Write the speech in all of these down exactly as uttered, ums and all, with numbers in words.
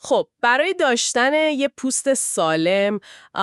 خب برای داشتن یه پوست سالم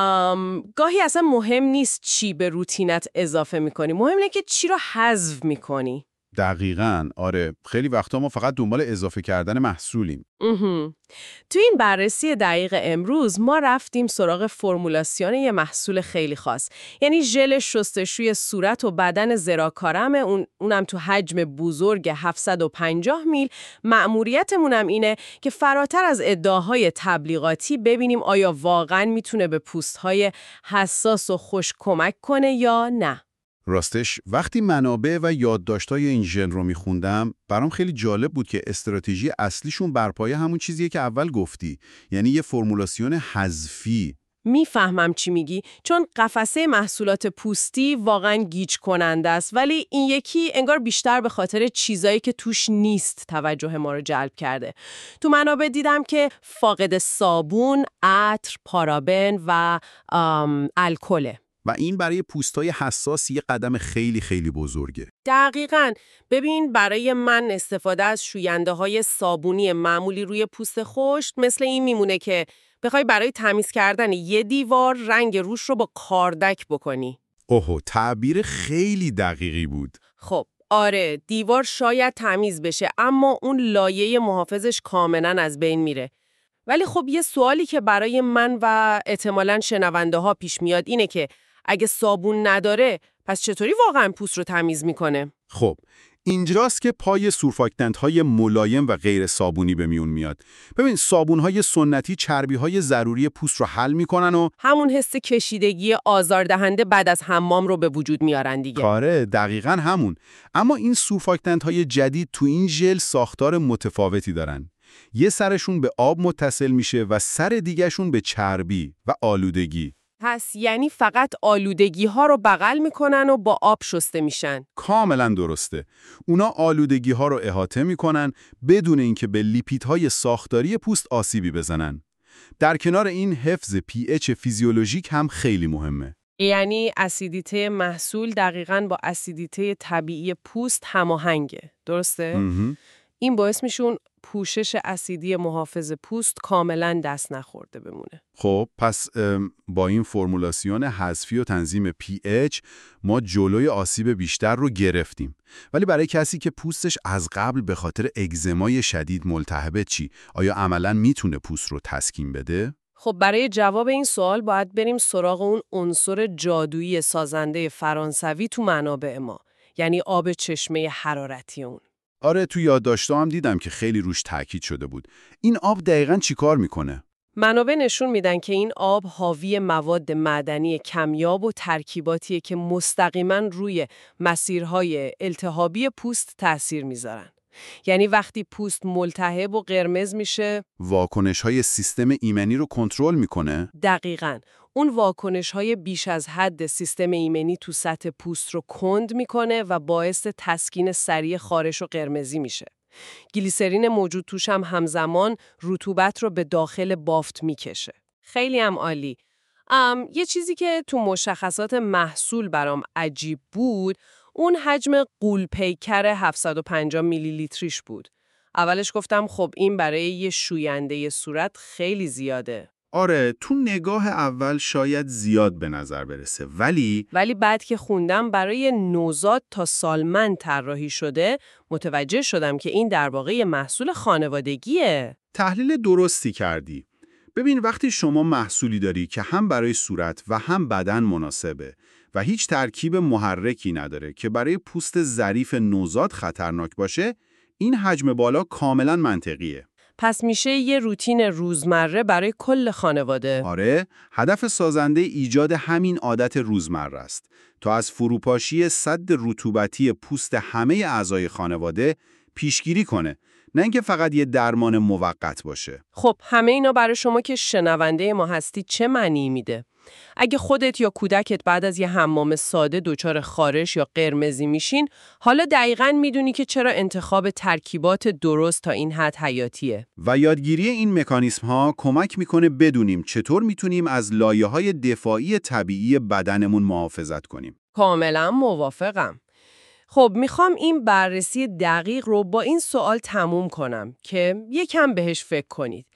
ام، گاهی اصلا مهم نیست چی به روتینت اضافه میکنی، مهم اینه که چی رو حذف میکنی. دقیقاً آره، خیلی وقتا ما فقط دنبال اضافه کردن محصولیم. اها. تو این بررسی دقیق امروز ما رفتیم سراغ فرمولاسیون یه محصول خیلی خاص، یعنی ژل شستشوی صورت و بدن زراکارم، اون اونم تو حجم بزرگ هفتصد و پنجاه میل. مأموریتمون هم اینه که فراتر از ادعاهای تبلیغاتی ببینیم آیا واقعاً میتونه به پوست‌های حساس و خشک کمک کنه یا نه. راستش وقتی منابع و یادداشت‌های این ژن رو می‌خوندم، برام خیلی جالب بود که استراتژی اصلیشون بر پایه همون چیزیه که اول گفتی، یعنی یه فرمولاسیون حذفی. میفهمم چی میگی، چون قفسه محصولات پوستی واقعاً گیج کننده است، ولی این یکی انگار بیشتر به خاطر چیزایی که توش نیست توجه ما رو جلب کرده. تو منابع دیدم که فاقد صابون، عطر، پارابن و ام، الکله. و این برای پوستای حساس یه قدم خیلی خیلی بزرگه. دقیقاً. ببین برای من استفاده از شوینده های صابونی معمولی روی پوست خشک مثل این میمونه که بخوای برای تمیز کردن یه دیوار رنگ روش رو با کاردک بکنی. اوه، تعبیر خیلی دقیقی بود. خب آره، دیوار شاید تمیز بشه اما اون لایه محافظش کاملا از بین میره. ولی خب یه سوالی که برای من و احتمالاً شنونده ها پیش میاد اینه که اگه صابون نداره پس چطوری واقعا پوست رو تمیز میکنه؟ خب اینجاست که پای سورفاکتنت‌های ملایم و غیر صابونی به میون میاد. ببین صابون‌های سنتی چربی‌های ضروری پوست رو حل می‌کنن و همون حس کشیدگی آزاردهنده بعد از حمام رو به وجود میارن دیگه. کاره دقیقاً همون. اما این سورفاکتنت‌های جدید تو این ژل ساختار متفاوتی دارن. یه سرشون به آب متصل میشه و سر دیگه‌شون به چربی و آلودگی. پس یعنی فقط آلودگی ها رو بغل میکنن و با آب شسته میشن. کاملا درسته. اونا آلودگی ها رو احاطه میکنن بدون اینکه به لیپیدهای ساختاری پوست آسیبی بزنن. در کنار این حفظ پی اچ فیزیولوژیک هم خیلی مهمه. یعنی اسیدیته محصول دقیقاً با اسیدیته طبیعی پوست هماهنگه. درسته؟ مهم. این باعث میشون پوشش اسیدی محافظ پوست کاملا دست نخورده بمونه. خب پس با این فرمولاسیون حذفی و تنظیم پی اچ ما جلوی آسیب بیشتر رو گرفتیم. ولی برای کسی که پوستش از قبل به خاطر اگزمای شدید ملتهبه چی؟ آیا عملاً میتونه پوست رو تسکین بده؟ خب برای جواب این سوال باید بریم سراغ اون عنصر جادویی سازنده فرانسوی تو منابع ما، یعنی آب چشمه حرارتی اون. آره تو یادداشت‌ها هم دیدم که خیلی روش تاکید شده بود. این آب دقیقاً چیکار میکنه؟ منابع نشون میدن که این آب حاوی مواد معدنی کمیاب و ترکیباتیه که مستقیما روی مسیرهای التهابی پوست تأثیر میذارن. یعنی وقتی پوست ملتهب و قرمز میشه، واکنش‌های سیستم ایمنی رو کنترل میکنه؟ دقیقاً اون واکنش‌های بیش از حد سیستم ایمنی تو سطح پوست رو کند میکنه و باعث تسکین سریع خارش و قرمزی میشه. گلیسرین موجود توش هم همزمان رطوبت رو به داخل بافت میکشه. خیلی هم عالی. ام، یه چیزی که تو مشخصات محصول برام عجیب بود، اون حجم غول پیکر هفتصد و پنجاه میلی لیتریش بود. اولش گفتم خب این برای یه شوینده صورت خیلی زیاده. آره تو نگاه اول شاید زیاد به نظر برسه ولی ولی بعد که خوندم برای نوزاد تا سالمند طراحی شده، متوجه شدم که این در واقع محصول خانوادگیه. تحلیل درستی کردی. ببین وقتی شما محصولی داری که هم برای صورت و هم بدن مناسبه و هیچ ترکیب محرکی نداره که برای پوست ظریف نوزاد خطرناک باشه، این حجم بالا کاملا منطقیه. پس میشه یه روتین روزمره برای کل خانواده. آره، هدف سازنده ایجاد همین عادت روزمره است تا از فروپاشی سد رطوبتی پوست همه اعضای خانواده پیشگیری کنه، نه اینکه فقط یه درمان موقت باشه. خب همه اینا برای شما که شنونده ما هستی چه معنی میده؟ اگه خودت یا کودکت بعد از یه حمام ساده دچار خارش یا قرمزی میشین، حالا دقیقاً میدونی که چرا انتخاب ترکیبات درست تا این حد حیاتیه. و یادگیری این مکانیسم ها کمک میکنه بدونیم چطور میتونیم از لایه‌های دفاعی طبیعی بدنمون محافظت کنیم. کاملاً موافقم. خب میخوام این بررسی دقیق رو با این سوال تموم کنم که یکم بهش فکر کنید.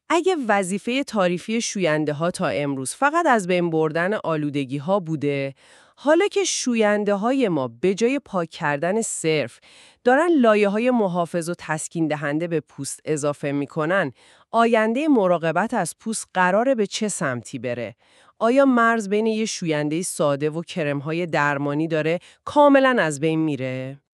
اگه وظیفه تعریفی شوینده ها تا امروز فقط از بین بردن آلودگی ها بوده، حالا که شوینده های ما به جای پاک کردن صرف دارن لایه های محافظ و تسکین دهنده به پوست اضافه میکنن، آینده مراقبت از پوست قراره به چه سمتی بره؟ آیا مرز بین یه شوینده ساده و کرم های درمانی داره کاملا از بین میره؟